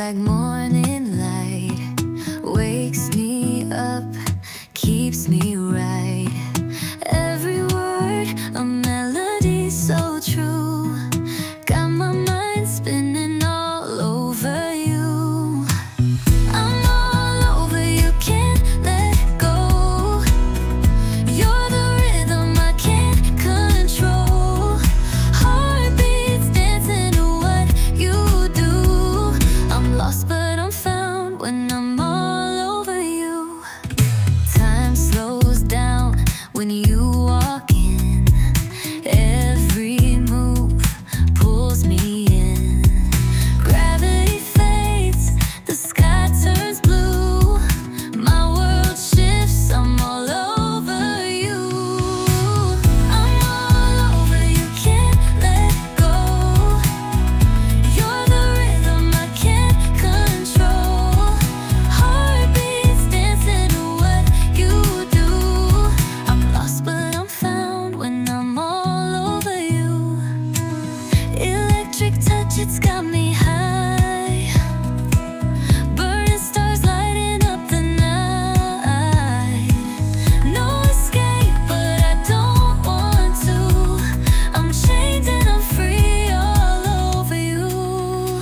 like morning light, wakes me up, keeps me right. Every word a melody so true, got my mind spinning all over you. I'm all over you, can't let go. You're the rhythm I can't control. Heartbeats dancing to what you do. I'm lost but I'm found when I'm all over you. Time slows down when you walk in. Every move pulls me in. Gravity fades, the sky turns blue. My world shifts, I'm all over you. I'm all over you, can't let go. You're the rhythm I can't control. Heartbeats dancing to what you do. I'm lost but I'm found when I'm all over you. Electric touch, it's got me high. Burning stars lighting up the night. No escape, but I don't want to. I'm chained and I'm free all over you.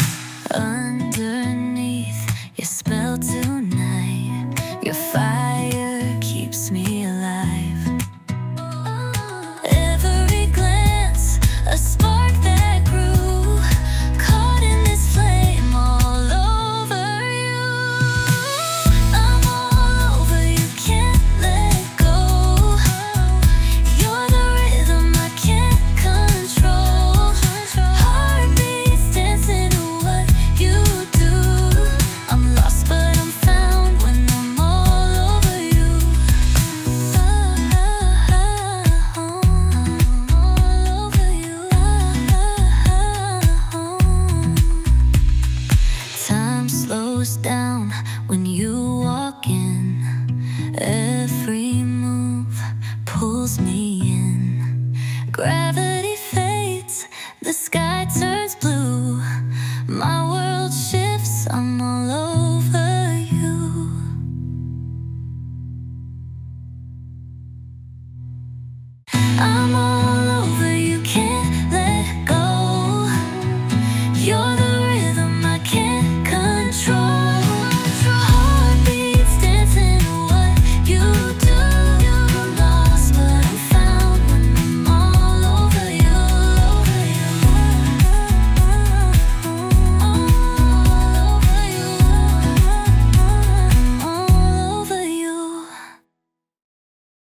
Underneath your spell tonight, your fire keeps me alive. Every glance, a spark that grew, caught in this flame all over you. I'm all over you, can't let go. You're the rhythm I can't control. Heartbeats dancing to what you do. I'm lost but I'm found when I'm all over you. All over you. Time slows down when you walk in. Every move pulls me in. Gravity fades, the sky turns blue. My world shifts, I'm all over you. I'm all over